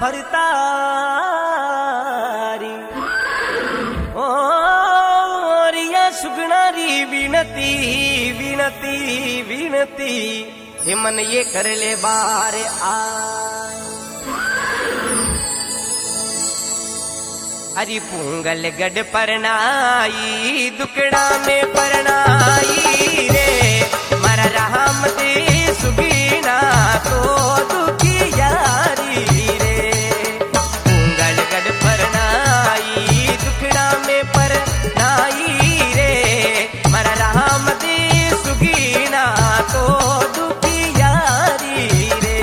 भरतारी ओ रिया सुगणारी विनती विनती विनती हे मन ये कर ले बार आ हरि पूंगल गढ़ परनाई दुकड़ा में परनाई रे मरा राम दे सुगीना तो दुखी यारी रे पूंगल गढ़ परनाई दुकड़ा में परनाई रे मरा राम दे सुगीना तो दुखी यारी रे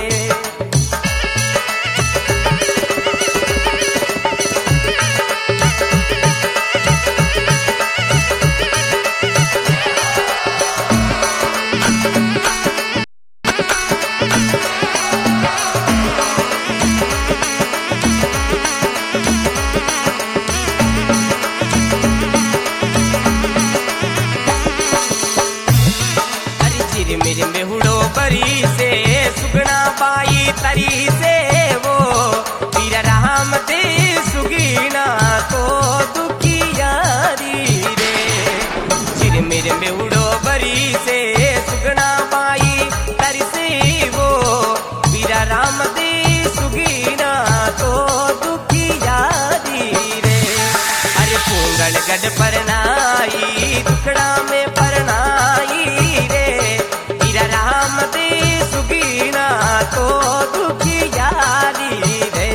मेरे मेहुड़ो बरी से सुगना पाई तरी से वो पीरा राम दे सुगीना तो दुखी यारी रे चिर मेरे मेहुड़ो बरी से सुगना पाई तरी से वो पीरा राम दे सुगीना तो दुखी यारी रे अरे पूंगल गढ़ परनाई दुखड़ा में परनाई रे राम दे सुगीना तो दुखी यारी रे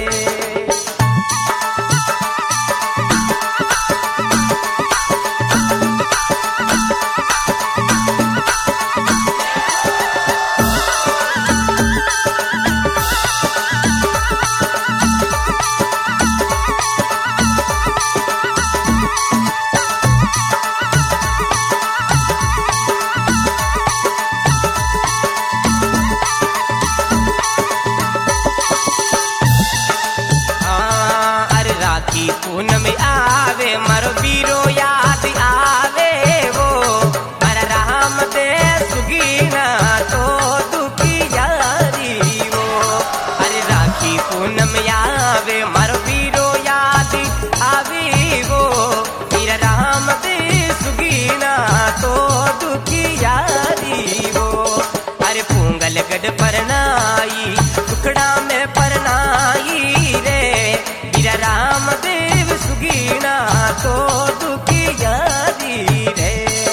पूनम आवे मरो बीरो याद आवे वो मर राम दे सुगीना तो दुखी यारी वो अरे राखी पूनम आवे मरो बीरो याद आवे वो मेरा राम दे सुगीना तो दुखी यारी वो अरे पूंगल गढ़ परनाई टुकड़ा में परनाई रे मेरा राम देव सुगीना तो दुखी यारी रे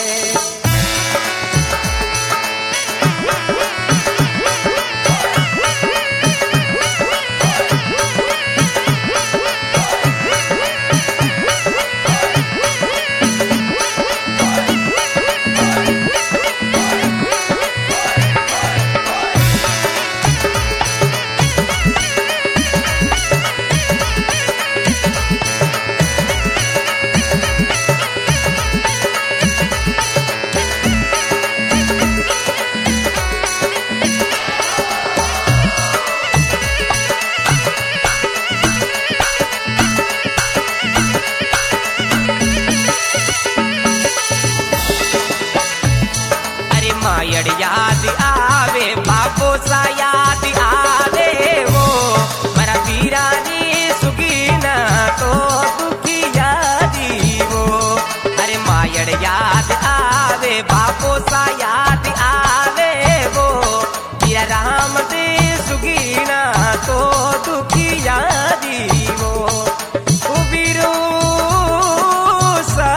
मायड़ याद आवे बाबो सा याद आवे वो मरा वीरा रे सुगीना तो दुखी यारी वो अरे मायड़ याद आवे बाबो सा याद आवे वो मेरा राम दे सुगीना तो दुखी यारी वो बीरो सा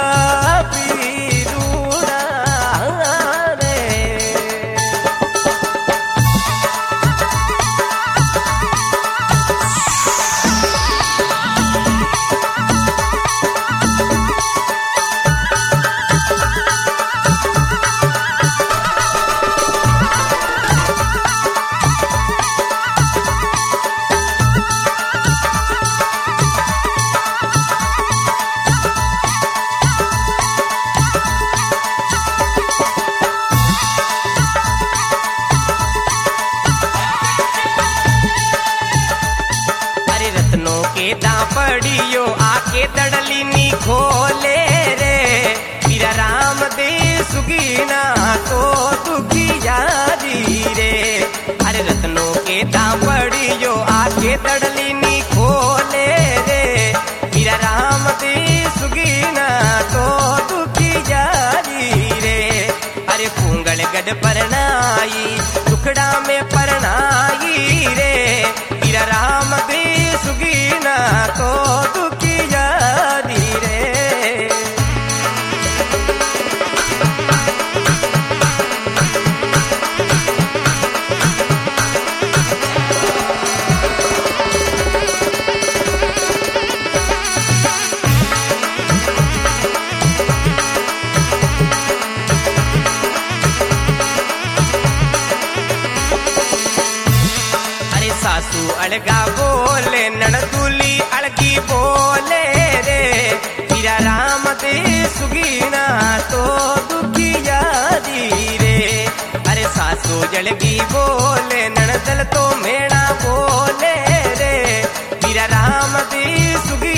पड़ियो आके दड़ली नी खोले रे मेरा राम दे सुगीना तो दुखी यारी रे अरे रत्नों के दाम पड़ियो आके दड़ली जड़ परनाई दुखड़ा में परनाई रे पीरा राम दे सुगीना तो दुखिया दी रे। सासू अलगा बोले ननदुली अलगी बोले रे पीरा राम दे सुगीना तो दुखिया दी रे। अरे सासू जलगी बोले ननदल तो मेणा बोले रे पीरा राम दे सुगी